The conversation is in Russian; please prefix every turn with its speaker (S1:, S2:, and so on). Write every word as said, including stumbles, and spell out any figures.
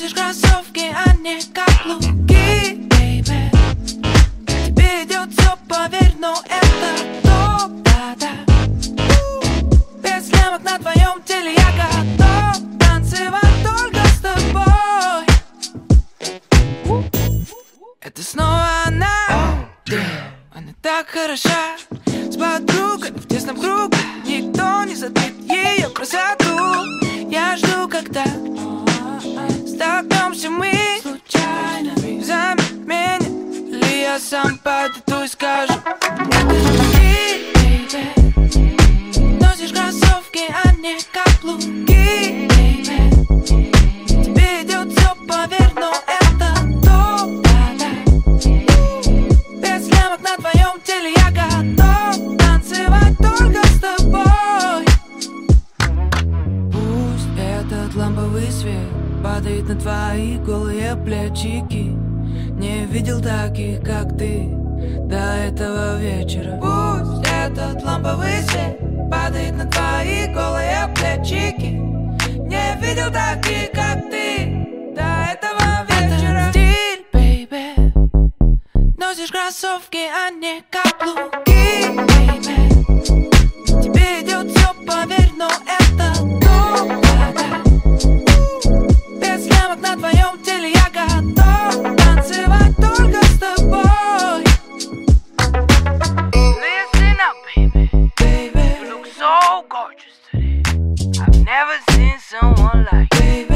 S1: Носишь кроссовки, а не каблуки, baby. Тебе идет все, поверь, но это топ, да-да. Без лямок на твоем теле я готов танцевать только с тобой. Это снова она, она так хороша. С подругой в тесном кругу никто не затмит ее красоту. Я жду, когда столкнемся мы случайно. Заменит ли я сам подойду и скажу: ты, baby, носишь кроссовки, а не каблуки, baby. Тебе идет все, поверь, но это топ, да-да. Без лямок на твоем теле я готов танцевать только с тобой. Пусть этот ламповый свет падает на твои голые плечики. Не видел таких, как ты, до этого вечера. Пусть этот ламповый свет падает на твои голые плечики. Не видел таких, как ты, до этого вечера. Это стиль, baby. Носишь кроссовки, а не каблуки, baby. Тебе идет все, поверь, но это топ, да-да. Без лямок на твоем теле я готов танцевать только с тобой.
S2: Listen up, baby.
S1: Baby,
S2: You look so gorgeous today. I've never seen someone like you.
S1: baby.